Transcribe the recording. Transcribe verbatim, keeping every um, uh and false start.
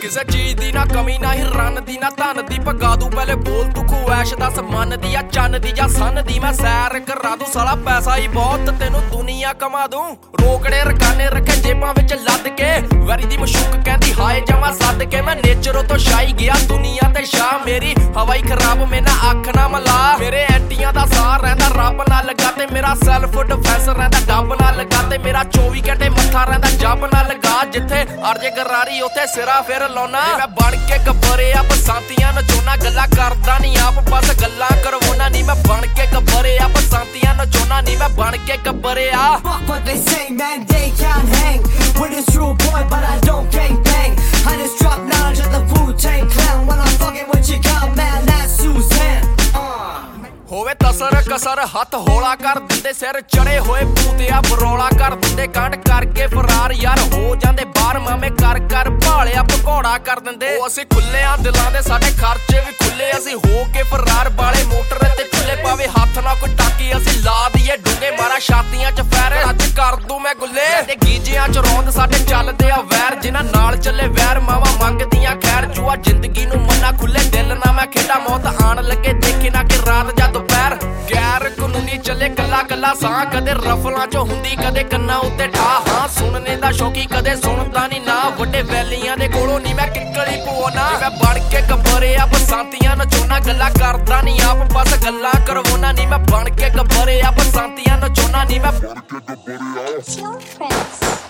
ਕਿਸੇ ਚੀਜ਼ ਦੀ ਨਾ ਕਮੀ ਨਾ ਹੀ ਰਨ ਦੀ ਨਾ ਧਨ ਦੀ ਭਗਾ ਦੂ ਪਹਿਲੇ ਬੋਲ ਤੂੰ ਖੁਐਸ਼ ਦੱਸ ਮਨ ਦੀ ਆ ਚੰਨ ਦੀ ਜਾਂ ਸੰਨ ਦੀ ਮੈਂ ਸੈਰ ਕਰਾ ਦੂੰ ਸਾਲਾ ਪੈਸਾ ਹੀ ਬਹੁਤ ਤੈਨੂੰ ਦੁਨੀਆ ਕਮਾ ਦੂੰ ਰੋਕੜੇ ਰਕਾਨੇ ਰੱਖੇ ਜੇਬਾਂ ਵਿੱਚ ਲੱਦ ਕੇ ਵੈਰੀ ਦੀ ਮਸ਼ੂਕ ਕਹਿੰਦੀ ਹਾਏ ਜਮਾ ਸੱਦ ਕੇ ਮੈਂ ਨੇਚਰੋਂ ਤੋਂ ਸ਼ਾਈ ਗਿਆ ਦੁਨੀਆ ਤੇ ਸ਼ਾਹ ਮੇਰੀ ਹਵਾਈ ਖਰਾਬ ਮੈਂ ਨਾ ਅੱਖ ਨਾ ਮਲਾ ਮੇਰੇ ਐਂਟੀਆਂ ਦਾ ਸਾਹ ਰਹਿੰਦਾ ਰੱਬ ਨਾਲ ਲੱਗਾ ਤੇ ਮੇਰਾ ਸੈਲਫ ਡਿਫੈਂਸ ਰਹਿੰਦਾ ਡੱਬ ਨਾਲ ਲੱਗਾ ਤੇ ਮੇਰਾ ਚੌਵੀ ਘੰਟੇ ਮੱਥਾ ਰਹਿੰਦਾ ਜੱਬ ਨਾਲ ਲੱਗਾ ਜਿੱਥੇ ਅਰਜੇ ਗਰਾਰੀ ਉੱਥੇ ਸਿਰਾ ਫਿਰ ਲਾਉਣਾ ਮੈਂ ਬਣ ਕੇ ਗੱਬਰੇ ਆ ਬਸੰਤੀਆਂ ਨਚੋਣਾ ਗੱਲਾਂ ਕਰਦਾ ਨਹੀਂ ਆਪ ਬਸ ਗੱਲਾਂ ਕਰਵਾਉਣਾ ਨਹੀਂ ਮੈਂ ਬਣ ਕੇ ਗੱਬਰੇ ਆ ਬਸੰਤੀਆਂ ਨਚੋਣਾ ਨਹੀਂ ਮੈਂ ਬਣ ਕੇ ਗੱਬਰੇ ਆ Fuck what they say, man, they can't hang with this true boy, but I don't gang bang. I just drop knowledge of the Wu-Tang Clan when I'm fucking with your girl, man, that's Suzanne. ਹੋਵੇ ਤਸਰ ਕਸਰ ਹੱਥ ਹੌਲਾ ਕਰ ਦਿੰਦੇ ਸਿਰ ਚੜੇ ਹੋਏ ਪੂਤਿਆ ਬਰੌਲਾ ਕਰ ਦਿੰਦੇ ਕਾਂਡ ਕਰਕੇ ਫਰਾਰ ਯਾਰ ਹੋ ਜਾਂਦੇ ਬਾਹਰ ਮਾਮੇ ਕਰ ਕਰ ਭਾਲਿਆ ਭਗੌੜਾ ਕਰ ਦਿੰਦੇ ਉਹ ਅਸੀਂ ਖੁੱਲਿਆਂ ਦਿਲਾਂ ਦੇ ਸਾਡੇ ਖਰਚੇ ਵੀ ਖੁੱਲੇ ਅਸੀਂ ਹੋ ਕੇ ਫਰਾਰ ਵਾਲੇ ਮੋਟਰ ਤੇ ਚੁੱਲੇ ਪਾਵੇ ਹੱਥ ਨਾਲ ਕੋਈ ਟਾਕੀ ਅਸੀਂ ਲਾ ਦਈਏ ਡੂੰਗੇ ਮਾਰਾ ਛਾਤੀਆਂ ਚ ਫੈਰ ਅੱਜ ਕਰ ਦੂੰ ਮੈਂ ਗੁੱਲੇ ਤੇ ਗੀਜਿਆਂ ਚ ਰੌਂਦ ਸਾਡੇ ਚੱਲਦੇ ਆ ਵੈਰ ਜਿਨ੍ਹਾਂ ਨਾਲ ਚੱਲੇ ਵੈਰ ਮਾਵਾ ਮੰਗਦੀਆਂ ਖੈਰ ਜੂਆ ਜ਼ਿੰਦਗੀ ਨੂੰ ਮੰਨਾ ਖੁੱਲੇ ਦਿਲ ਨਾ ਮੈਂ ਖੇਡਾ ਮੌਤ ਆਣ ਲੱਗੇ ਦੇਖੇ ਨਾ ਕਿ ਰਾਤ ਜਾਂ ਦੁਪਹਿਰ ਗੈਰ ਕਾਨੂੰਨੀ ਚੱਲੇ ਕੱਲਾ ਕੱਲਾ ਸਾਹ ਕਦੇ ਰਫਲਾਂ ਚ ਹੁੰਦੀ ਕਦੇ ਕੰਨਾਂ ਉੱਤੇ ਠਾ ਹਾਂ ਸੁਣਨੇ ਦਾ ਸ਼ੌਕੀ ਕਦੇ ਸੁਣਦਾ ਨਹੀਂ ਨਾ ਵੱਡੇ ਵੈਲੀਆਂ ਦੇ ਕੋਲੋਂ ਨਹੀਂ ਮੈਂ ਕਿੱਕਲੀ ਪਵਾਉਣਾ ਮੈਂ ਬਣ ਕੇ ਗੱਬਰੇ ਆ ਬਸੰਤੀਆਂ ਨਚੋਣਾ ਗੱਲਾਂ ਕਰਦਾ ਨਹੀਂ ਆਪ ਬਸ ਗੱਲਾਂ ਕਰਵਾਉਣਾ ਨਹੀਂ ਮੈਂ ਬਣ ਕੇ ਗੱਬਰੇ ਆ ਬਸੰਤੀਆਂ ਨਚੋਣਾ ਨਹੀਂ ਮੈਂ ਬਣ ਕੇ ਗੱਬਰੇ ਆ